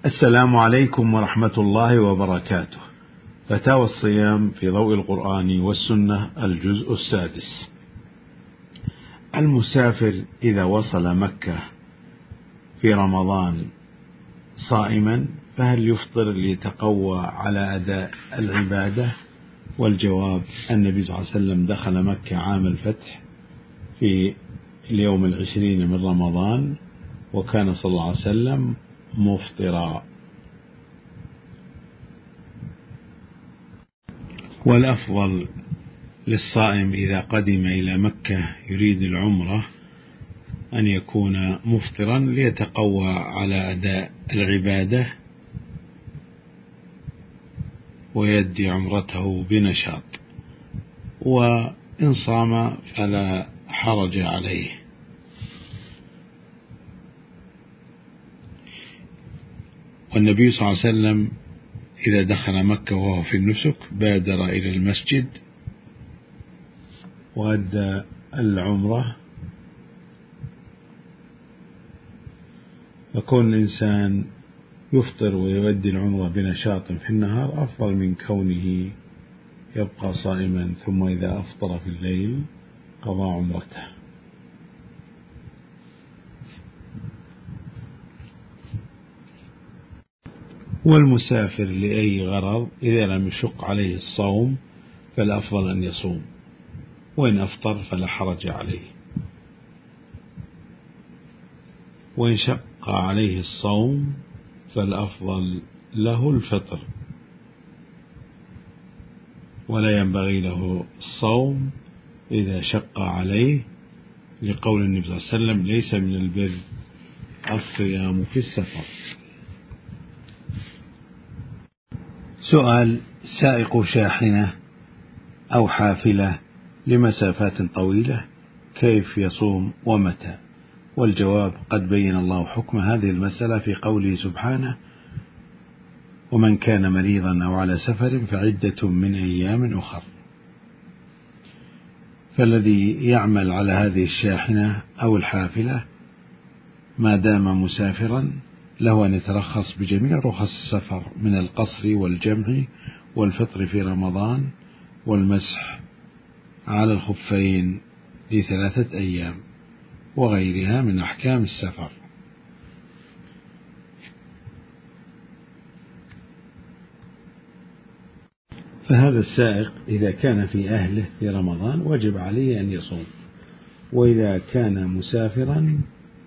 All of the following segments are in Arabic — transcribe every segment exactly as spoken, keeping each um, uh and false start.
السلام عليكم ورحمة الله وبركاته. فتاوى الصيام في ضوء القرآن والسنة، الجزء السادس. المسافر إذا وصل مكة في رمضان صائما فهل يفطر ليتقوى على أداء العبادة؟ والجواب: النبي صلى الله عليه وسلم دخل مكة عام الفتح في اليوم العشرين من رمضان، وكان صلى الله عليه وسلم مفطرا. والأفضل للصائم إذا قدم إلى مكة يريد العمرة أن يكون مفطرا ليتقوى على أداء العبادة ويدي عمرته بنشاط، وإن صام فلا حرج عليه. والنبي صلى الله عليه وسلم إذا دخل مكة وهو في النسك بادر إلى المسجد وأدى العمرة. فكون الإنسان يفطر ويؤدي العمرة بنشاط في النهار أفضل من كونه يبقى صائما ثم إذا أفطر في الليل قضى عمرته. والمسافر لأي غرض إذا لم يشق عليه الصوم فالأفضل أن يصوم، وإن أفطر فلا حرج عليه. وإن شق عليه الصوم فالأفضل له الفطر، ولا ينبغي له الصوم إذا شق عليه، لقول النبي صلى الله عليه وسلم: ليس من البر الصيام في السفر. سؤال: سائق شاحنة أو حافلة لمسافات طويلة كيف يصوم ومتى؟ والجواب: قد بين الله حكم هذه المسألة في قوله سبحانه: ومن كان مريضا أو على سفر فعدة من أيام أخر. فالذي يعمل على هذه الشاحنة أو الحافلة ما دام مسافرا له أن يترخص بجميع رخص السفر من القصر والجمع والفطر في رمضان والمسح على الخفين لثلاثة أيام وغيرها من أحكام السفر. فهذا السائق إذا كان في أهله في رمضان وجب عليه أن يصوم، وإذا كان مسافرا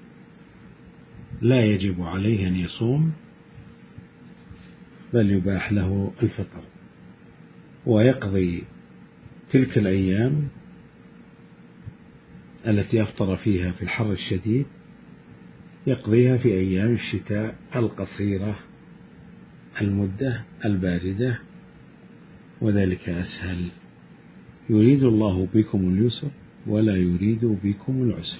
لا يجب عليه أن يصوم بل يباح له الفطر، ويقضي تلك الأيام التي أفطر فيها في الحر الشديد يقضيها في أيام الشتاء القصيرة المدة الباردة، وذلك أسهل. يريد الله بكم اليسر ولا يريد بكم العسر.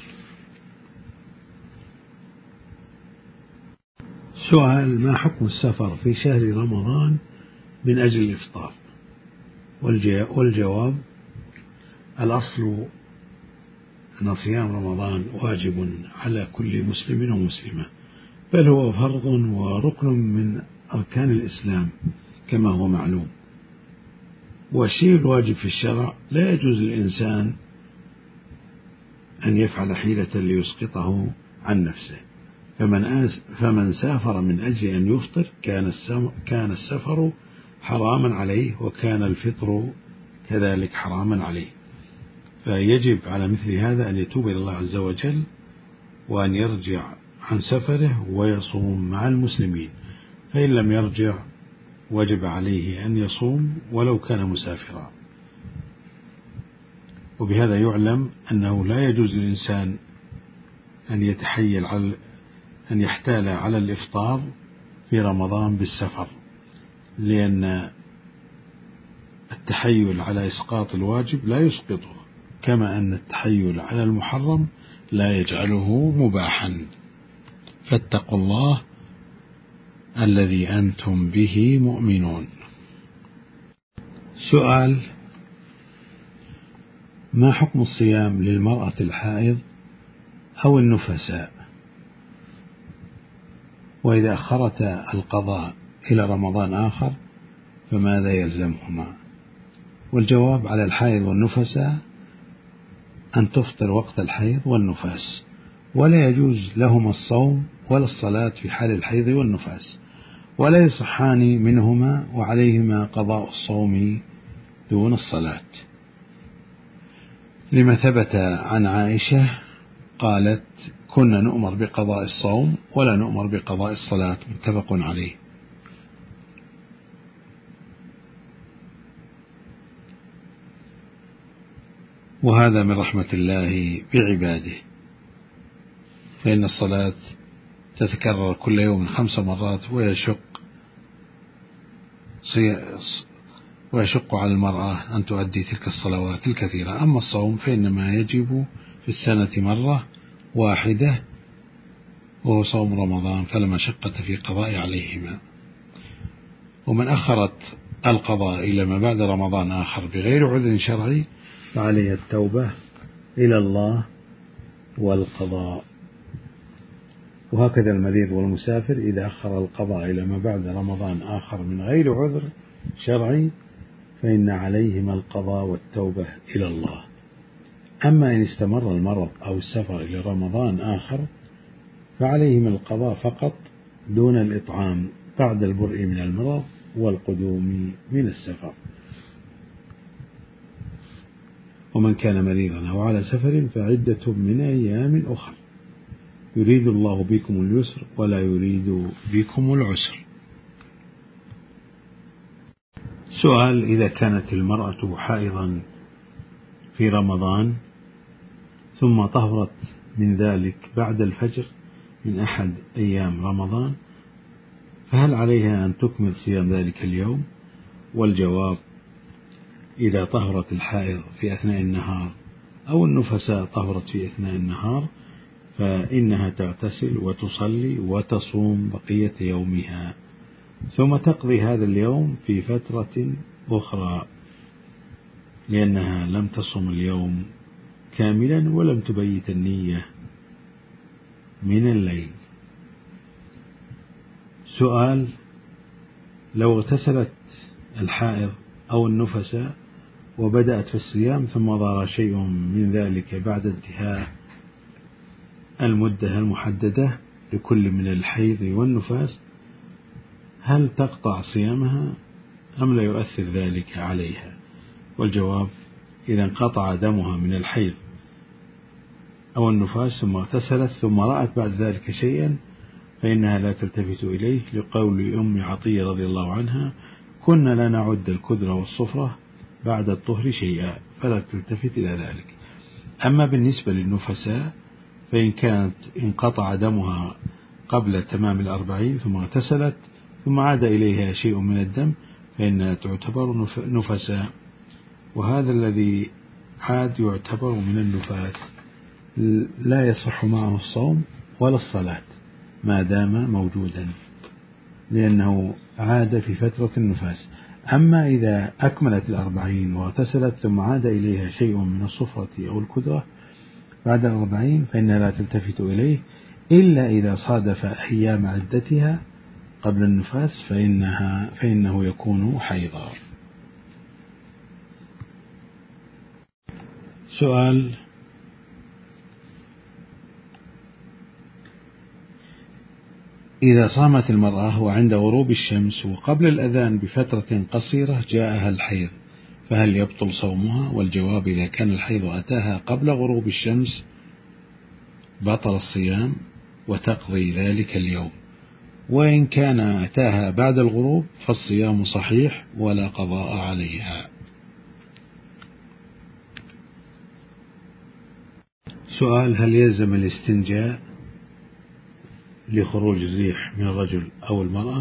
سؤال: ما حكم السفر في شهر رمضان من أجل الإفطار؟ والجواب: الأصل أن صيام رمضان واجب على كل مسلم ومسلمة، بل هو فرض وركن من أركان الإسلام كما هو معلوم. والشيء الواجب في الشرع لا يجوز للإنسان أن يفعل حيلة ليسقطه عن نفسه. فمن, فمن سافر من أجل أن يفطر كان, كان السفر حراما عليه، وكان الفطر كذلك حراما عليه. فيجب على مثل هذا أن يتوب إلى الله عز وجل وأن يرجع عن سفره ويصوم مع المسلمين، فإن لم يرجع وجب عليه أن يصوم ولو كان مسافرا. وبهذا يعلم أنه لا يجوز للإنسان أن يتحيل على أن يحتال على الإفطار في رمضان بالسفر، لأن التحيل على إسقاط الواجب لا يسقطه، كما أن التحيل على المحرم لا يجعله مباحا. فاتقوا الله الذي أنتم به مؤمنون. سؤال: ما حكم الصيام للمرأة الحائض أو النفساء؟ وإذا أخرت القضاء إلى رمضان آخر فماذا يلزمهما؟ والجواب على الحائض والنفساء أن تفطر وقت الحيض والنفاس، ولا يجوز لهما الصوم ولا الصلاة في حال الحيض والنفاس، ولا يصحان منهما، وعليهما قضاء الصوم دون الصلاة، لما ثبت عن عائشة قالت: كنا نؤمر بقضاء الصوم ولا نؤمر بقضاء الصلاة، متفق عليه. وهذا من رحمة الله بعباده، فإن الصلاة تتكرر كل يوم خمس مرات، ويشق ويشق على المرأة أن تؤدي تلك الصلوات الكثيرة. أما الصوم فإنما يجب في السنة مرة واحدة، وهو صوم رمضان، فلا مشقة في قضاء عليهما. ومن أخرت القضاء إلى ما بعد رمضان آخر بغير عذر شرعي فعليها التوبة إلى الله والقضاء. وهكذا المريض والمسافر إذا أخر القضاء إلى ما بعد رمضان آخر من غير عذر شرعي فإن عليهما القضاء والتوبة إلى الله. أما إن استمر المرض أو السفر إلى رمضان آخر فعليهما القضاء فقط دون الإطعام بعد البرء من المرض والقدوم من السفر. ومن كان مريضا أو على سفر فعدة من أيام أخرى، يريد الله بكم اليسر ولا يريد بكم العسر. سؤال: إذا كانت المرأة حائضا في رمضان ثم طهرت من ذلك بعد الفجر من أحد أيام رمضان، فهل عليها أن تكمل صيام ذلك اليوم؟ والجواب: إذا طهرت الحائض في أثناء النهار أو النفساء طهرت في أثناء النهار فإنها تغتسل وتصلي وتصوم بقية يومها، ثم تقضي هذا اليوم في فترة أخرى، لأنها لم تصم اليوم كاملا ولم تبيت النية من الليل. سؤال: لو اغتسلت الحائض أو النفساء وبدأت في الصيام ثم ظهر شيء من ذلك بعد انتهاء المدة المحددة لكل من الحيض والنفاس، هل تقطع صيامها أم لا يؤثر ذلك عليها؟ والجواب: إذا انقطع دمها من الحيض أو النفاس ثم اغتسلت ثم رأت بعد ذلك شيئا فإنها لا تلتفت إليه، لقول أم عطية رضي الله عنها: كنا لا نعد الكدر والصفرة بعد الطهر شيئا، فلا تلتفت إلى ذلك. أما بالنسبة للنفساء فإن كانت انقطع دمها قبل تمام الأربعين ثم اغتسلت ثم عاد إليها شيء من الدم فإنها تعتبر نفساء، وهذا الذي عاد يعتبر من النفاس لا يصح معه الصوم ولا الصلاة ما دام موجودا، لأنه عاد في فترة النفاس. أما إذا أكملت الأربعين واغتسلت ثم عاد إليها شيء من الصفرة أو الكدرة بعد الأربعين فإنها لا تلتفت إليه إلا إذا صادف أيام عدتها قبل النفاس فإنها فإنه يكون حيضا. سؤال: إذا صامت المرأة وعند غروب الشمس وقبل الأذان بفترة قصيرة جاءها الحيض فهل يبطل صومها؟ والجواب: إذا كان الحيض أتاها قبل غروب الشمس بطل الصيام وتقضي ذلك اليوم، وإن كان أتاها بعد الغروب فالصيام صحيح ولا قضاء عليها. سؤال: هل يلزم الاستنجاء لخروج الريح من الرجل أو المرأة؟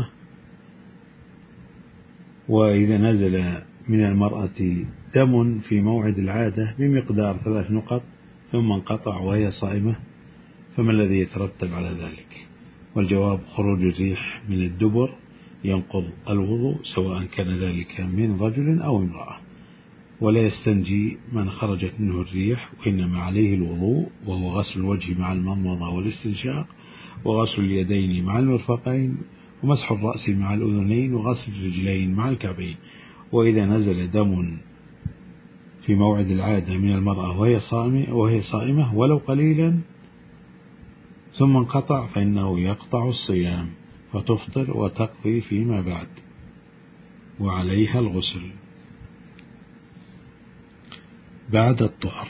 وإذا نزل من المرأة دم في موعد العادة بمقدار ثلاث نقط ثم انقطع وهي صائمة فما الذي يترتب على ذلك؟ والجواب: خروج الريح من الدبر ينقض الوضوء سواء كان ذلك من رجل أو امرأة، ولا يستنجي من خرجت منه الريح، وإنما عليه الوضوء وهو غسل الوجه مع المضمضة والاستنشاق وغسل اليدين مع المرفقين، ومسح الرأس مع الأذنين، وغسل الرجلين مع الكعبين. وإذا نزل دم في موعد العادة من المرأة وهي صائمة, وهي صائمة ولو قليلا ثم انقطع فإنه يقطع الصيام، فتفطر وتقضي فيما بعد، وعليها الغسل بعد الطهر.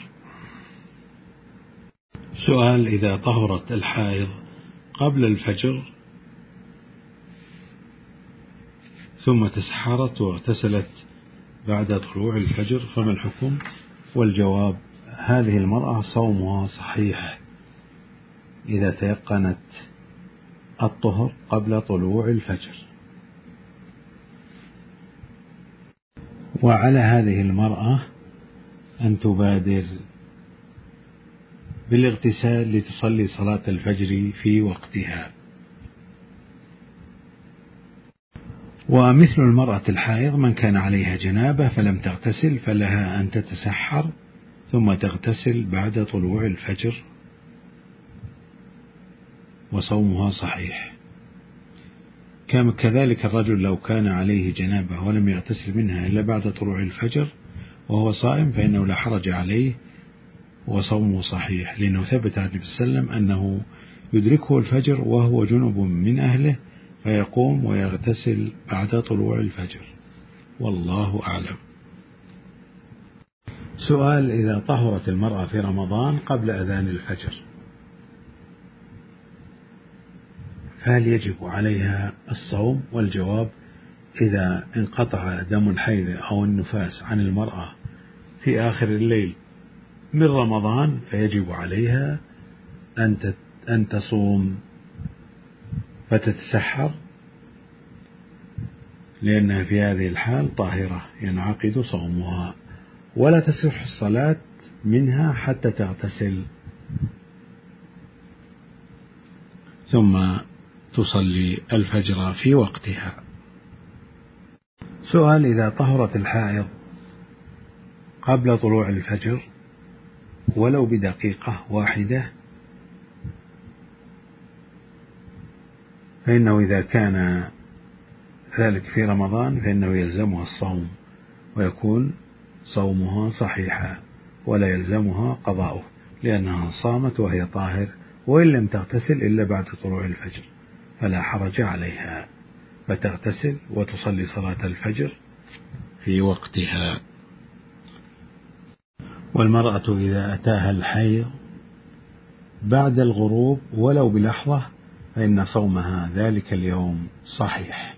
سؤال: إذا طهرت الحائض قبل الفجر ثم تسحرت واغتسلت بعد طلوع الفجر فما الحكم؟ والجواب: هذه المرأة صومها صحيح إذا تيقنت الطهر قبل طلوع الفجر. وعلى هذه المرأة أن تبادر بالاغتسال لتصلي صلاة الفجر في وقتها. ومثل المرأة الحائض من كان عليها جنابة فلم تغتسل فلها أن تتسحر ثم تغتسل بعد طلوع الفجر وصومها صحيح. كذلك الرجل لو كان عليه جنابة ولم يغتسل منها إلا بعد طلوع الفجر وهو صائم فإنه لا حرج عليه وصومه صحيح، لأنه ثبت عن النبي صلى الله عليه وسلم أنه يدركه الفجر وهو جنب من أهله فيقوم ويغتسل بعد طلوع الفجر، والله أعلم. سؤال: إذا طهرت المرأة في رمضان قبل أذان الفجر فهل يجب عليها الصوم؟ والجواب: إذا انقطع دم الحيض أو النفاس عن المرأة في آخر الليل من رمضان فيجب عليها أن تصوم فتتسحر، لأنها في هذه الحال طاهرة ينعقد صومها، ولا تصح الصلاة منها حتى تغتسل ثم تصلي الفجر في وقتها. سؤال: إذا طهرت الحائض قبل طلوع الفجر ولو بدقيقة واحدة فإنه إذا كان ذلك في رمضان فإنه يلزمها الصوم ويكون صومها صحيحا ولا يلزمها قضاؤه، لأنها صامت وهي طاهر، وإن لم تغتسل إلا بعد طلوع الفجر فلا حرج عليها، فتغتسل وتصلي صلاة الفجر في وقتها. والمرأة إذا أتاها الحيض بعد الغروب ولو بلحظة فإن صومها ذلك اليوم صحيح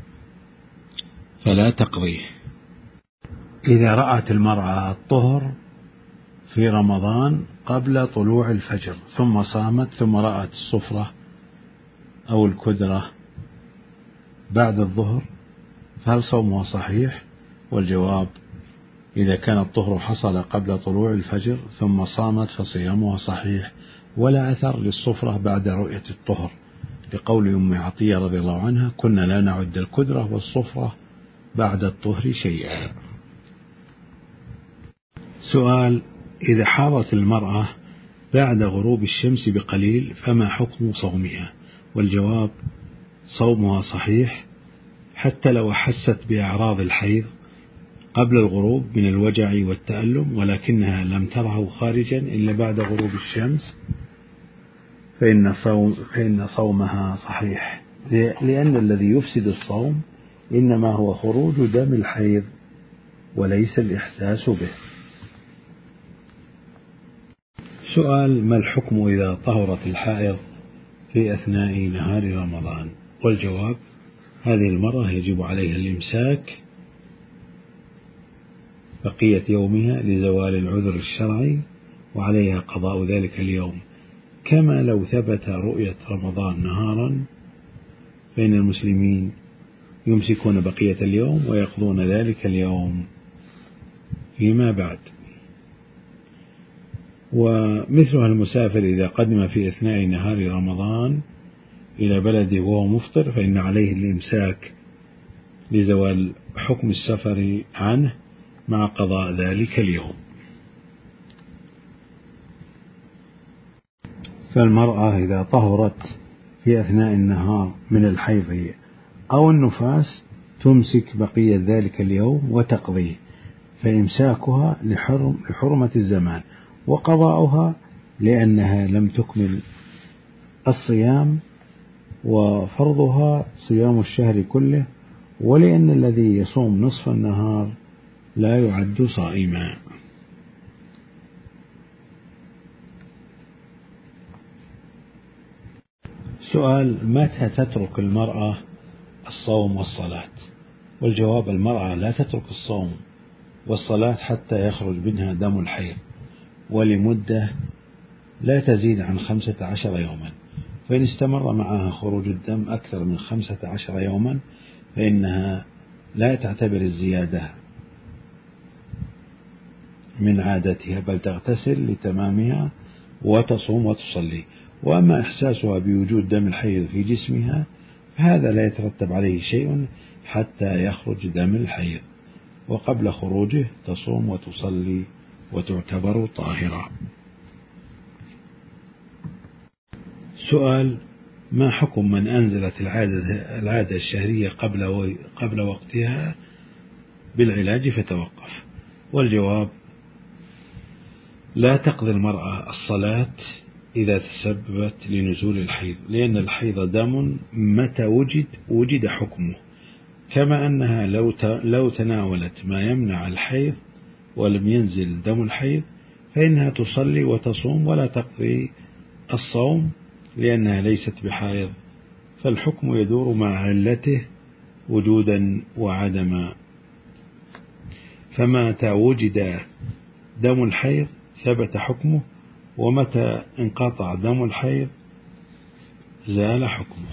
فلا تقضيه. إذا رأت المرأة الطهر في رمضان قبل طلوع الفجر ثم صامت ثم رأت الصفرة أو الكدرة بعد الظهر فهل صومها صحيح؟ والجواب: إذا كان الطهر حصل قبل طلوع الفجر ثم صامت فصيامها صحيح، ولا أثر للصفرة بعد رؤية الطهر، لقول أم عطية رضي الله عنها: كنا لا نعد الكدرة والصفرة بعد الطهر شيئا. سؤال: إذا حاضت المرأة بعد غروب الشمس بقليل فما حكم صومها؟ والجواب: صومها صحيح حتى لو أحست بأعراض الحيض قبل الغروب من الوجع والتألم، ولكنها لم تره خارجا إلا بعد غروب الشمس فإن, صوم فإن صومها صحيح، لأن الذي يفسد الصوم إنما هو خروج دم الحيض وليس الإحساس به. سؤال: ما الحكم إذا طهرت الحائض في أثناء نهار رمضان؟ والجواب: هذه المرأة يجب عليها الإمساك بقية يومها لزوال العذر الشرعي، وعليها قضاء ذلك اليوم، كما لو ثبت رؤية رمضان نهارا فإن المسلمين يمسكون بقية اليوم ويقضون ذلك اليوم فيما بعد. ومثلها المسافر إذا قدم في أثناء نهار رمضان إلى بلده وهو مفطر فإن عليه الإمساك لزوال حكم السفر عنه مع قضاء ذلك اليوم. فالمرأة إذا طهرت في أثناء النهار من الحيض أو النفاس تمسك بقية ذلك اليوم وتقضيه، فإمساكها لحرم لحرمة الزمان، وقضاؤها لأنها لم تكمل الصيام، وفرضها صيام الشهر كله، ولأن الذي يصوم نصف النهار لا يعد صائما. سؤال: متى تترك المرأة الصوم والصلاة؟ والجواب: المرأة لا تترك الصوم والصلاة حتى يخرج منها دم الحيض، ولمدة لا تزيد عن خمسة عشر يوما، فإن استمر معها خروج الدم أكثر من خمسة عشر يوما فإنها لا تعتبر الزيادة من عادتها، بل تغتسل لتمامها وتصوم وتصلي. وأما إحساسها بوجود دم الحيض في جسمها فهذا لا يترتب عليه شيء حتى يخرج دم الحيض، وقبل خروجه تصوم وتصلي وتعتبر طاهرة. سؤال: ما حكم من أنزلت العادة, العادة الشهرية قبل, قبل وقتها بالعلاج فتوقف؟ والجواب: لا تقضي المرأة الصلاة إذا تسببت لنزول الحيض، لأن الحيض دم متى وجد وجد حكمه، كما أنها لو لو تناولت ما يمنع الحيض ولم ينزل دم الحيض فإنها تصلي وتصوم ولا تقضي الصوم، لأنها ليست بحائض، فالحكم يدور مع علته وجودا وعدما. فمتى وجد دم الحيض ثبت حكمه، ومتى انقطع دم الحيض زال حكمه.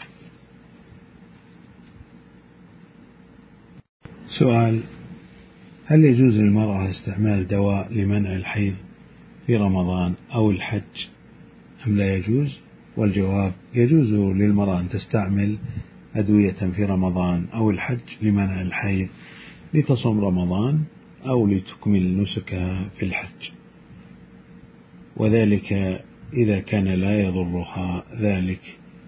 سؤال: هل يجوز للمرأة استعمال دواء لمنع الحيض في رمضان أو الحج أم لا يجوز؟ والجواب: يجوز للمرأة أن تستعمل أدوية في رمضان أو الحج لمنع الحيض لتصوم رمضان أو لتكمل نسكها في الحج، وذلك إذا كان لا يضرها ذلك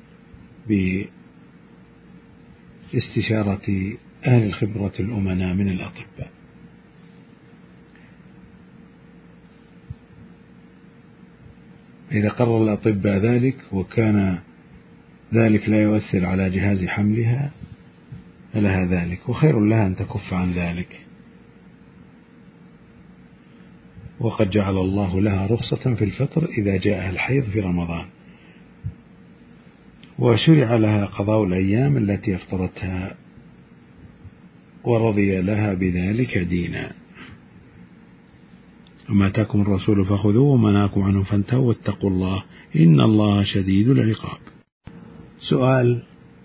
باستشارة أهل الخبرة الأمناء من الأطباء. إذا قرر الأطباء ذلك وكان ذلك لا يؤثر على جهاز حملها فلها ذلك، وخير لها أن تكف عن ذلك، وقد جعل الله لها رخصة في الفطر إذا جاءها الحيض في رمضان، وشرع لها قضاء الأيام التي افطرتها، ورضي لها بذلك دينا. وما آتاكم الرسول فخذوه وما نهاكم عنه فانتهوا واتقوا الله إن الله شديد العقاب. سؤال: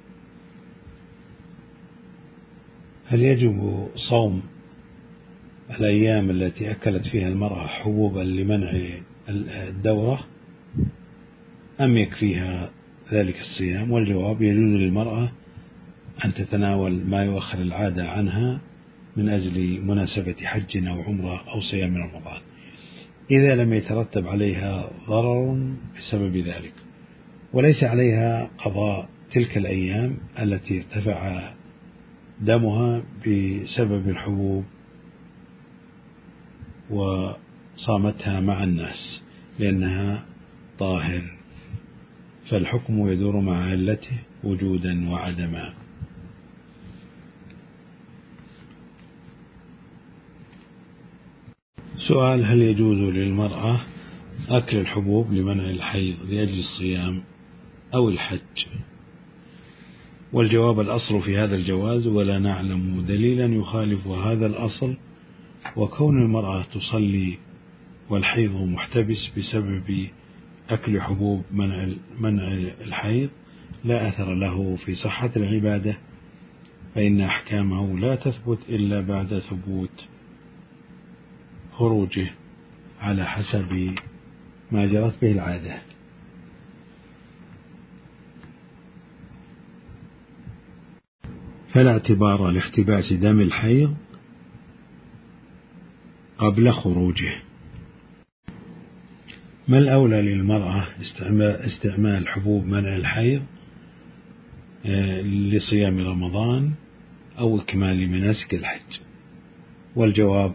هل يجب صوم الأيام التي أكلت فيها المرأة حبوبا لمنع الدورة أم يكفيها ذلك الصيام؟ والجواب: يجوز للمرأة أن تتناول ما يؤخر العادة عنها من أجل مناسبة حج أو عمرة أو صيام رمضان إذا لم يترتب عليها ضرر بسبب ذلك، وليس عليها قضاء تلك الأيام التي ارتفع دمها بسبب الحبوب وصامتها مع الناس، لأنها طاهر، فالحكم يدور مع علته وجودا وعدما. سؤال: هل يجوز للمرأة أكل الحبوب لمنع الحيض لأجل الصيام أو الحج؟ والجواب: الأصل في هذا الجواز، ولا نعلم دليلا يخالف هذا الأصل، وكون المرأة تصلي والحيض محتبس بسبب أكل حبوب منع منع الحيض لا أثر له في صحة العبادة، فإن أحكامه لا تثبت إلا بعد ثبوت خروجه على حسب ما جرت به العادة. فلا اعتبار لاحتباس دم الحيض قبل خروجه. ما الأولى للمرأة استعمال حبوب منع الحيض لصيام رمضان أو إكمال مناسك الحج؟ والجواب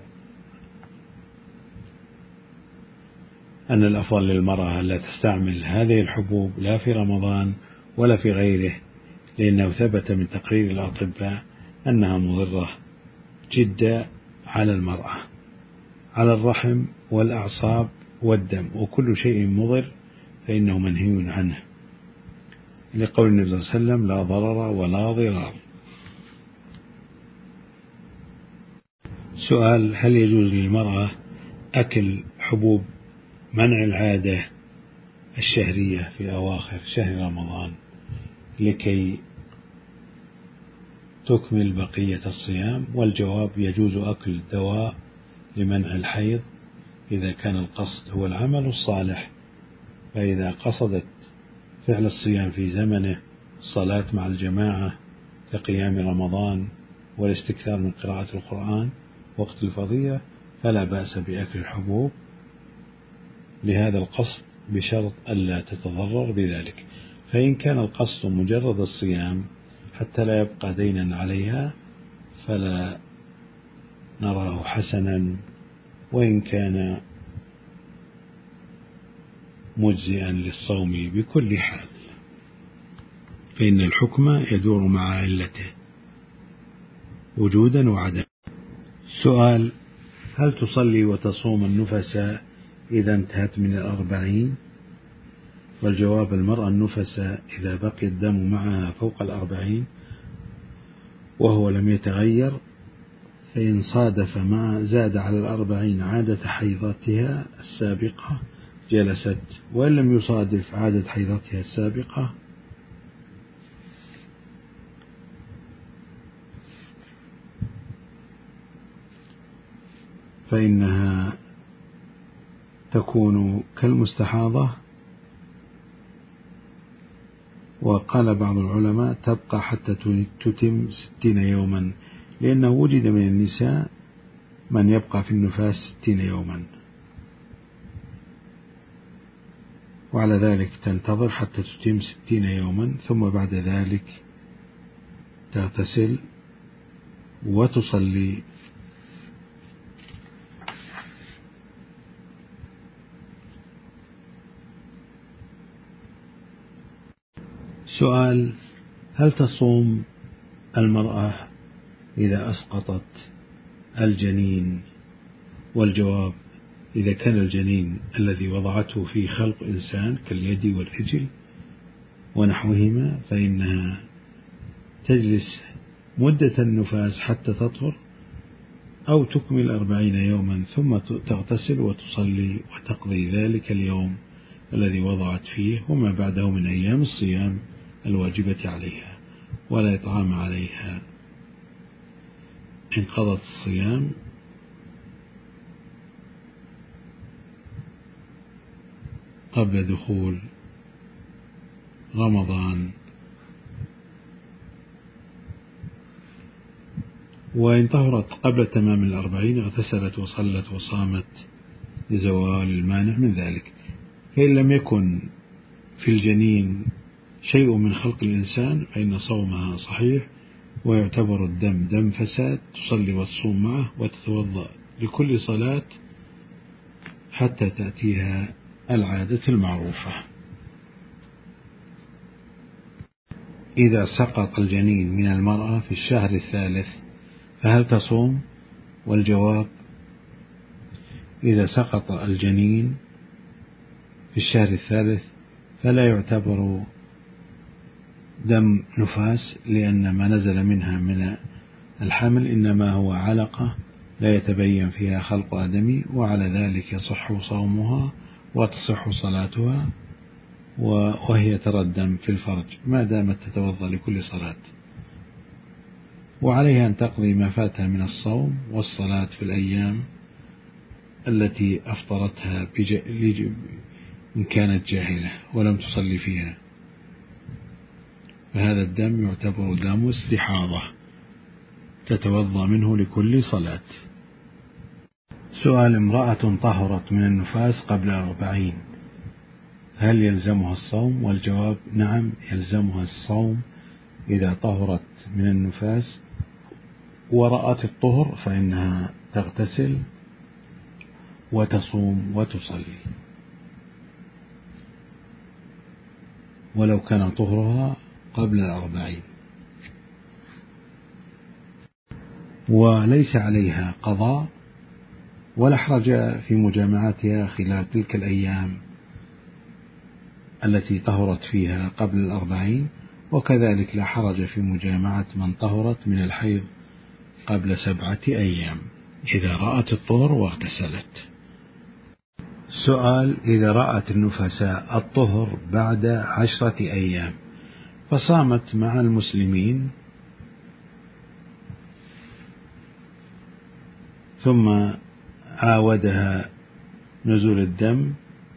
أن الأفضل للمرأة لا تستعمل هذه الحبوب لا في رمضان ولا في غيره، لأنه ثبت من تقرير الأطباء أنها مضرة جدا على المرأة، على الرحم والأعصاب والدم، وكل شيء مضر فإنه منهي عنه، لقول النبي صلى الله عليه وسلم: لا ضرر ولا ضرار. سؤال: هل يجوز للمرأة أكل حبوب منع العادة الشهرية في أواخر شهر رمضان لكي تكمل بقية الصيام؟ والجواب: يجوز أكل دواء لمنع الحيض إذا كان القصد هو العمل الصالح، فإذا قصدت فعل الصيام في زمنه، الصلاة مع الجماعة كقيام رمضان والاستكثار من قراءة القرآن وقت الفضيلة، فلا بأس بأكل الحبوب لهذا القصد بشرط ألا تتضرر بذلك. فإن كان القصد مجرد الصيام حتى لا يبقى دينا عليها فلا نراه حسنا، وإن كان مجزئا للصوم بكل حال، فإن الحكم يدور مع علته وجودا وعدما. سؤال: هل تصلي وتصوم النفساء إذا انتهت من الأربعين؟ والجواب: المرأة النفساء إذا بقي الدم معها فوق الأربعين وهو لم يتغير، فإن صادف ما زاد على الأربعين عادة حيضتها السابقة جلست، وإن لم يصادف عادة حيضتها السابقة فإنها تكون كالمستحاضة. وقال بعض العلماء: تبقى حتى تتم ستين يوما، لأنه وجد من النساء من يبقى في النفاس ستين يوما، وعلى ذلك تنتظر حتى تتم ستين يوما، ثم بعد ذلك تغتسل وتصلي. سؤال: هل تصوم المرأة إذا أسقطت الجنين؟ والجواب: إذا كان الجنين الذي وضعته في خلق إنسان كاليد والرجل ونحوهما فإنها تجلس مدة النفاس حتى تطهر أو تكمل أربعين يوما ثم تغتسل وتصلي وتقضي ذلك اليوم الذي وضعت فيه وما بعده من أيام الصيام الواجبة عليها، ولا إطعام عليها إن قضت الصيام قبل دخول رمضان. وإن طهرت قبل تمام الأربعين اغتسلت وصلت وصامت لزوال المانع من ذلك. فإن لم يكن في الجنين شيء من خلق الإنسان فإن صومها صحيح، ويعتبر الدم دم فساد، تصلي وتصوم معه وتتوضأ لكل صلاة حتى تأتيها العادة المعروفة. إذا سقط الجنين من المرأة في الشهر الثالث فهل تصوم؟ والجواب: إذا سقط الجنين في الشهر الثالث فلا يعتبر دم نفاس، لأن ما نزل منها من الحمل إنما هو علقة لا يتبين فيها خلق آدمي، وعلى ذلك يصح صومها وتصح صلاتها وهي ترى الدم في الفرج ما دامت تتوضأ لكل صلاة، وعليها أن تقضي ما فاتها من الصوم والصلاة في الأيام التي أفطرتها إن كانت جاهلة ولم تصلي فيها، فهذا الدم يعتبر دم استحاضة تتوضأ منه لكل صلاة. سؤال: امرأة طهرت من النفاس قبل أربعين هل يلزمها الصوم؟ والجواب نعم، يلزمها الصوم إذا طهرت من النفاس ورأت الطهر، فإنها تغتسل وتصوم وتصلي، ولو كان طهرها قبل الأربعين، وليس عليها قضاء ولا حرج في مجامعتها خلال تلك الأيام التي طهرت فيها قبل الأربعين، وكذلك لا حرج في مجامعة من طهرت من الحيض قبل سبعة أيام إذا رأت الطهر واغتسلت. سؤال: إذا رأت النفساء الطهر بعد عشرة أيام فصامت مع المسلمين ثم عاودها نزول الدم،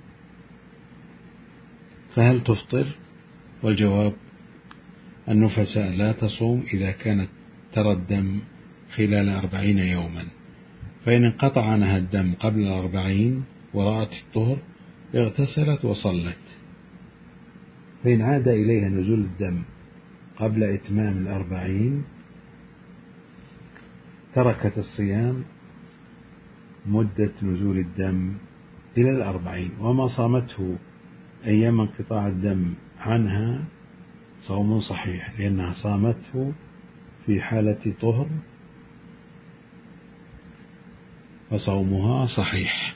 فهل تفطر؟ والجواب: النفساء لا تصوم إذا كانت ترى الدم خلال أربعين يوما، فإن انقطع عنها الدم قبل الأربعين ورأت الطهر اغتسلت وصلت، فإن عاد إليها نزول الدم قبل إتمام الأربعين تركت الصيام مدة نزول الدم إلى الأربعين، وما صامته أيام انقطاع الدم عنها صوم صحيح، لأنها صامته في حالة طهر فصومها صحيح.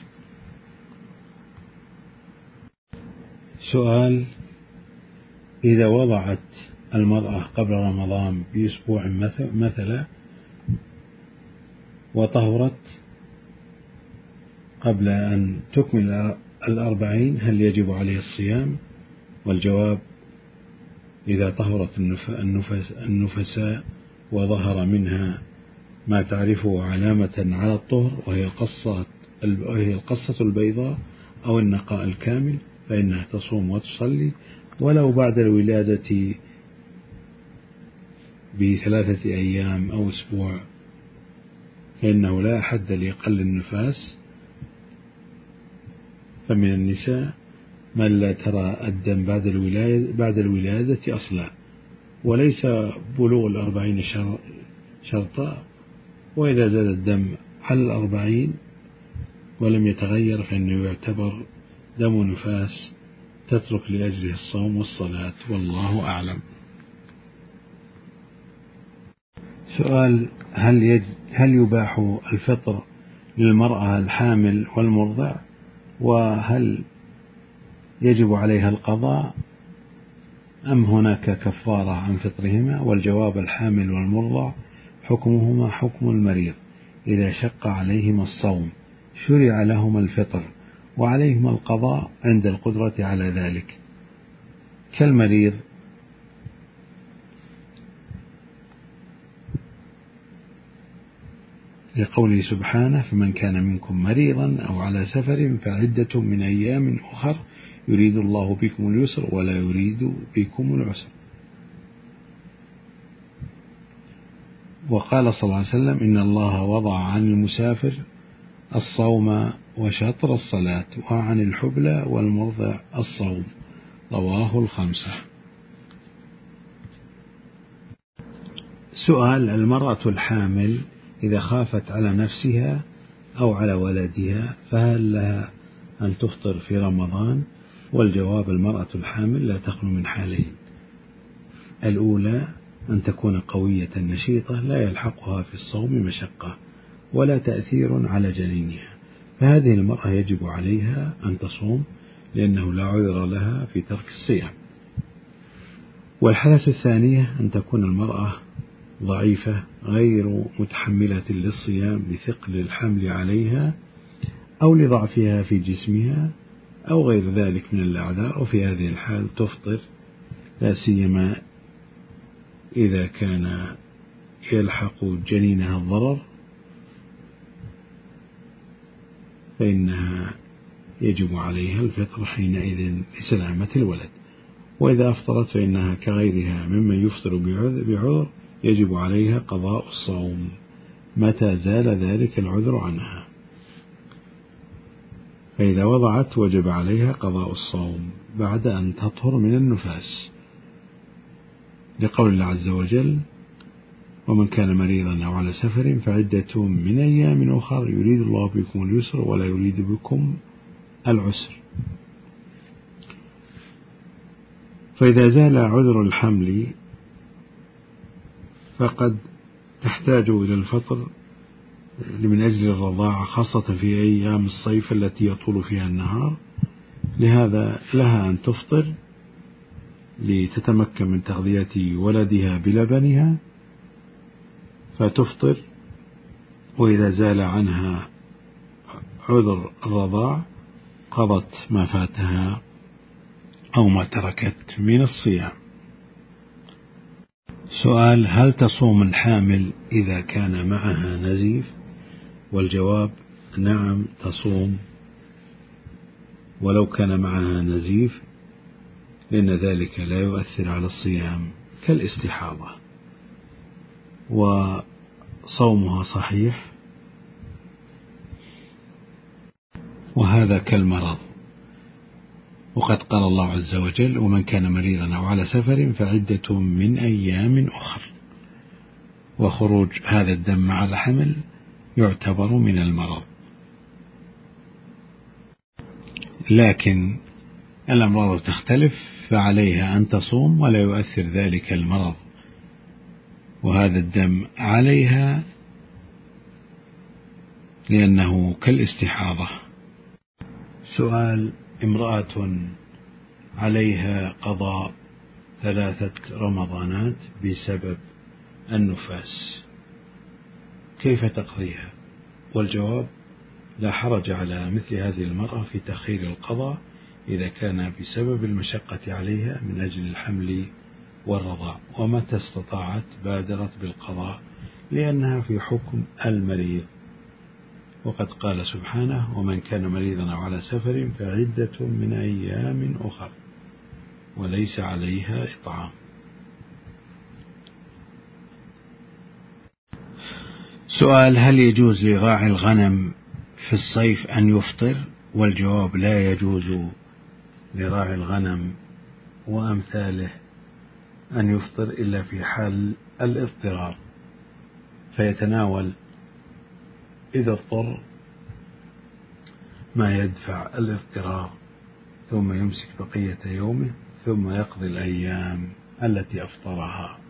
سؤال: إذا وضعت المرأة قبل رمضان بأسبوع مثلا وطهرت قبل أن تكمل الأربعين، هل يجب عليه الصيام؟ والجواب: إذا طهرت النفس النفساء وظهر منها ما تعرفه علامة على الطهر وهي القصة وهي القصة البيضاء أو النقاء الكامل، فإنها تصوم وتصلي، ولو بعد الولادة بثلاثة أيام أو أسبوع، فإنه لا حد لأقل النفاس. فمن النساء من لا ترى الدم بعد الولادة, بعد الولادة أصلا، وليس بلوغ الأربعين شرطا، وإذا زاد الدم على الأربعين ولم يتغير فإنه يعتبر دم نفاس تترك لأجله الصوم والصلاة، والله أعلم. سؤال: هل, يج... هل يباح الفطر للمرأة الحامل والمرضع؟ وهل يجب عليها القضاء أم هناك كفارة عن فطرهما؟ والجواب: الحامل والمرضع حكمهما حكم المريض، إذا شق عليهما الصوم شرع لهما الفطر، وعليهما القضاء عند القدرة على ذلك كالمريض، لقوله سبحانه: فمن كان منكم مريضا أو على سفر فعدة من أيام أخر يريد الله بكم اليسر ولا يريد بكم العسر. وقال صلى الله عليه وسلم: إن الله وضع عن المسافر الصوم وشطر الصلاة، وعن الحبلى والمرضع الصوم، رواه الخمسة. سؤال: المرأة الحامل إذا خافت على نفسها أو على ولدها فهل لها أن تفطر في رمضان؟ والجواب: المرأة الحامل لا تخلو من حالين: الأولى أن تكون قوية نشيطة لا يلحقها في الصوم مشقة ولا تأثير على جنينها، فهذه المرأة يجب عليها أن تصوم لأنه لا عذر لها في ترك الصيام. والحالة الثانية أن تكون المرأة ضعيفة غير متحملة للصيام لثقل الحمل عليها أو لضعفها في جسمها أو غير ذلك من الأعذار، وفي هذه الحال تفطر، لا سيما إذا كان يلحق جنينها الضرر، فإنها يجب عليها الفطر حينئذ لسلامة الولد. وإذا أفطرت فإنها كغيرها ممن يفطر بعذر يجب عليها قضاء الصوم متى زال ذلك العذر عنها. فإذا وضعت وجب عليها قضاء الصوم بعد أن تطهر من النفاس، لقول الله عز وجل: ومن كان مريضا أو على سفر فعدة من أيام أخر يريد الله بكم اليسر ولا يريد بكم العسر. فإذا زال عذر الحمل فقد تحتاج إلى الفطر من أجل الرضاعة، خاصة في أيام الصيف التي يطول فيها النهار، لهذا لها أن تفطر لتتمكن من تغذية ولدها بلبنها، فتفطر. وإذا زال عنها عذر الرضاع قضت ما فاتها أو ما تركت من الصيام. سؤال: هل تصوم الحامل إذا كان معها نزيف؟ والجواب: نعم تصوم ولو كان معها نزيف، لأن ذلك لا يؤثر على الصيام كالاستحاضة، وصومها صحيح، وهذا كالمرض. وقد قال الله عز وجل: ومن كان مريضا أو على سفر فعدة من أيام أخر. وخروج هذا الدم مع الحمل يعتبر من المرض. لكن الأمراض تختلف، فعليها أن تصوم ولا يؤثر ذلك المرض وهذا الدم عليها، لأنه كالاستحاضة. سؤال: امرأة عليها قضاء ثلاثة رمضانات بسبب النفاس، كيف تقضيها؟ والجواب: لا حرج على مثل هذه المرأة في تأخير القضاء إذا كان بسبب المشقة عليها من أجل الحمل والرضاع، ومتى استطاعت بادرت بالقضاء لأنها في حكم المريض. وقد قال سبحانه: ومن كان مريضا أو على سفر فعدة من أيام أخر وليس عليها إطعام. سؤال: هل يجوز لراعي الغنم في الصيف أن يفطر؟ والجواب: لا يجوز لراعي الغنم وأمثاله أن يفطر إلا في حال الاضطرار، فيتناول إذا اضطر ما يدفع الاضطرار، ثم يمسك بقية يومه، ثم يقضي الأيام التي أفطرها.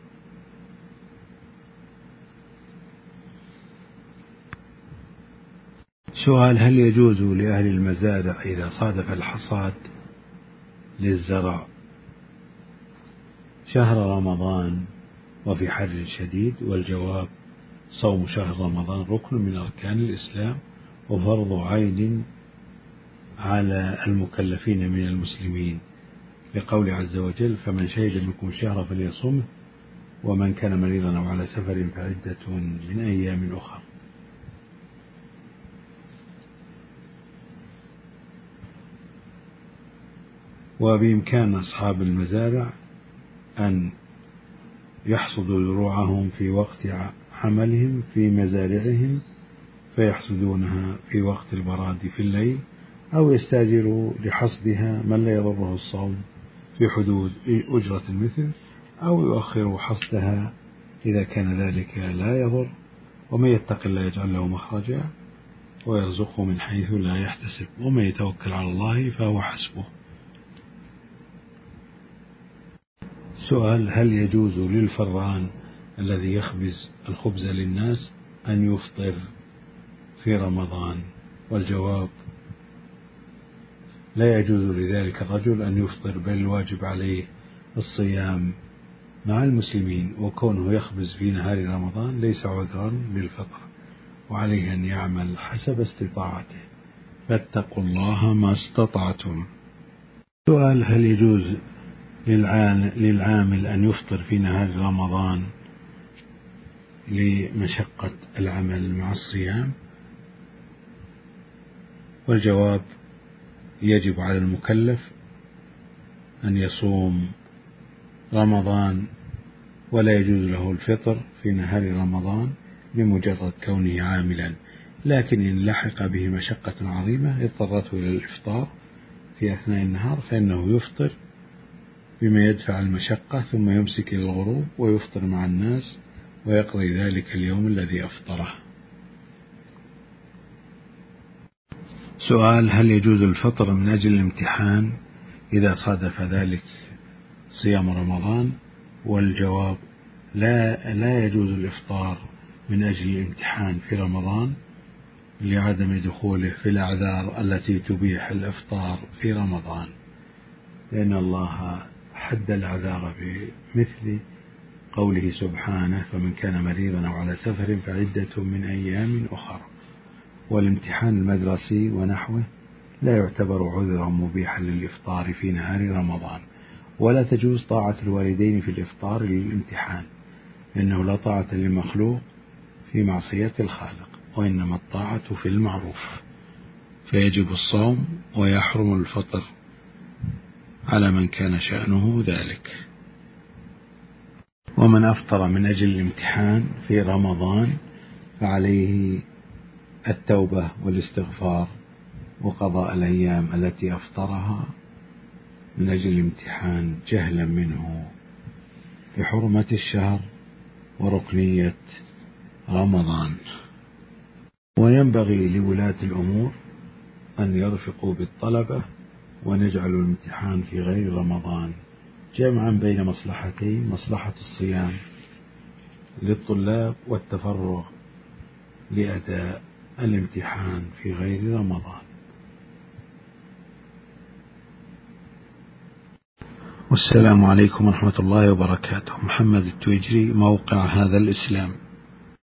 سؤال: هل يجوز لأهل المزارع إذا صادف الحصاد للزرع شهر رمضان وفي حر شديد؟ والجواب: صوم شهر رمضان ركن من أركان الإسلام وفرض عين على المكلفين من المسلمين، لقول عز وجل: فمن شهد منكم الشهر فليصمه ومن كان مريضا أو على سفر فعدة من أيام أخر. وبإمكان أصحاب المزارع أن يحصدوا زروعهم في وقت عملهم في مزارعهم، فيحصدونها في وقت البراد في الليل، أو يستأجروا لحصدها من لا يضره الصوم في حدود أجرة المثل، أو يؤخروا حصدها إذا كان ذلك لا يضر. ومن يتق الله يجعل له مخرجا ويرزقه من حيث لا يحتسب ومن يتوكل على الله فهو حسبه. سؤال: هل يجوز للفران الذي يخبز الخبز للناس أن يفطر في رمضان؟ والجواب: لا يجوز لذلك الرجل أن يفطر، بل الواجب عليه الصيام مع المسلمين، وكونه يخبز في نهار رمضان ليس عذرا للفطر، وعليه أن يعمل حسب استطاعته، فاتقوا الله ما استطعتم. سؤال: هل يجوز للعامل أن يفطر في نهار رمضان لمشقة العمل مع الصيام؟ والجواب: يجب على المكلف أن يصوم رمضان، ولا يجوز له الفطر في نهار رمضان بمجرد كونه عاملا، لكن إن لحق به مشقة عظيمة اضطرته إلى الإفطار في أثناء النهار فإنه يفطر بما يدفع المشقة ثم يمسك إلى الغروب ويفطر مع الناس ويقضي ذلك اليوم الذي أفطره. سؤال: هل يجوز الفطر من أجل الامتحان إذا صادف ذلك صيام رمضان؟ والجواب: لا لا يجوز الإفطار من أجل الامتحان في رمضان لعدم دخوله في الأعذار التي تبيح الإفطار في رمضان، لأن الله حد الأعذار بمثل قوله سبحانه: فمن كان مريضا أو على سفر فعدة من أيام أخرى. والامتحان المدرسي ونحوه لا يعتبر عذرا مبيحا للإفطار في نهار رمضان، ولا تجوز طاعة الوالدين في الإفطار للامتحان، لأنه لا طاعة للمخلوق في معصية الخالق، وإنما الطاعة في المعروف، فيجب الصوم ويحرم الفطر على من كان شأنه ذلك. ومن أفطر من أجل الامتحان في رمضان فعليه التوبة والاستغفار وقضاء الأيام التي أفطرها من أجل الامتحان جهلا منه بحرمة الشهر وركنية رمضان. وينبغي لولاة الأمور أن يرفقوا بالطلبة ونجعل الامتحان في غير رمضان جمعا بين مصلحتين: مصلحة الصيام للطلاب والتفرغ لأداء الامتحان في غير رمضان. والسلام عليكم ورحمة الله وبركاته. محمد التويجري، موقع هذا الإسلام.